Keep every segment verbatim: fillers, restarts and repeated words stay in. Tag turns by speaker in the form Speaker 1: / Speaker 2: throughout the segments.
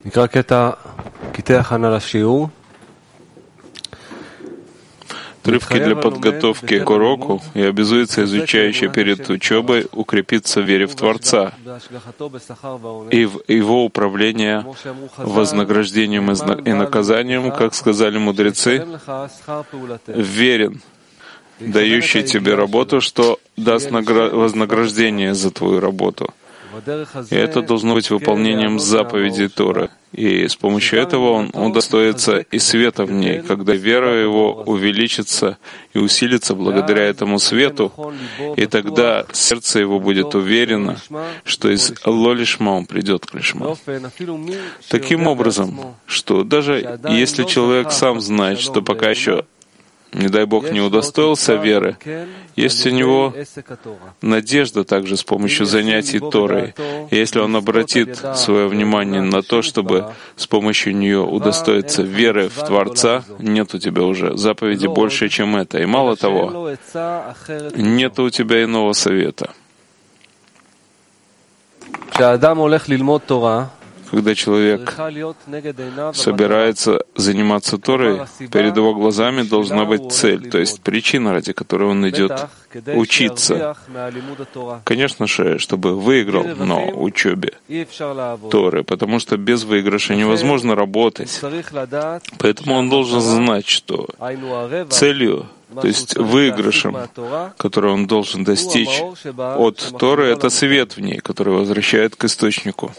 Speaker 1: Отрывки для подготовки к уроку и обязуется изучающий перед учебой укрепиться в вере в Творца и в Его управление вознаграждением и наказанием, как сказали мудрецы, верен, дающий тебе работу, что даст вознаграждение за твою работу. И это должно быть выполнением заповедей Торы. И с помощью этого он удостоится и света в ней, когда вера его увеличится и усилится благодаря этому свету, и тогда сердце его будет уверено, что из ло-лишма он придет к лишма. Таким образом, что даже если человек сам знает, что пока еще, не дай Бог, не удостоился веры, есть у него надежда также с помощью занятий Торой. И если он обратит свое внимание на то, чтобы с помощью нее удостоиться веры в Творца, нет у тебя уже заповеди больше, чем это. И мало того, нет у тебя иного совета. Когда человек собирается заниматься Торой, перед его глазами должна быть цель, то есть причина, ради которой он идет учиться. Конечно же, чтобы выиграл на учебе Торы, потому что без выигрыша невозможно работать. Поэтому он должен знать, что целью, то есть выигрышем, который он должен достичь от Торы, это свет в ней, который возвращает к источнику.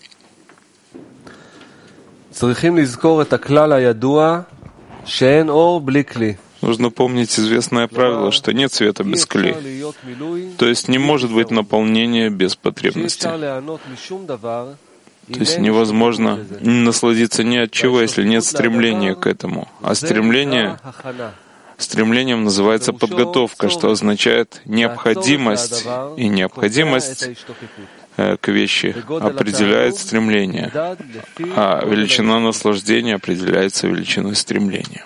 Speaker 1: Нужно помнить известное правило, что нет света без кли. То есть не может быть наполнения без потребности. То есть невозможно насладиться ни от чего, если нет стремления к этому. А стремление, стремлением называется подготовка, что означает необходимость. И необходимость к вещи определяет стремление, а величина наслаждения определяется величиной стремления.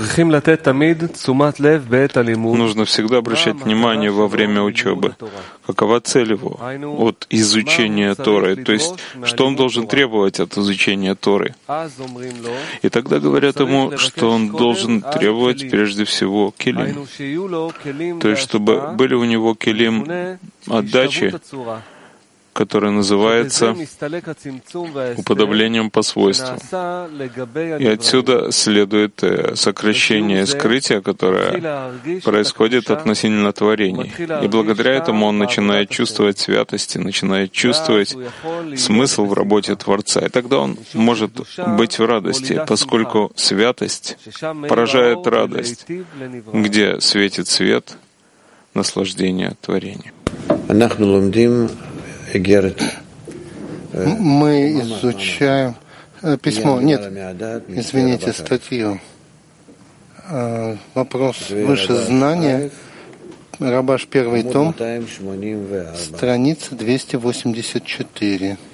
Speaker 1: Нужно всегда обращать внимание во время учебы, какова цель его от изучения Торы, то есть что он должен требовать от изучения Торы. И тогда говорят ему, что он должен требовать прежде всего келим, то есть чтобы были у него келим отдачи, который называется уподоблением по свойству. И отсюда следует сокращение скрытия, которое происходит относительно творений. И благодаря этому он начинает чувствовать святость, начинает чувствовать смысл в работе Творца. И тогда он может быть в радости, поскольку святость поражает радость, где светит свет наслаждения творения.
Speaker 2: Мы изучаем письмо, нет, извините, статью. Вопрос выше знания, Рабаш, первый том, страница двести восемьдесят четыре.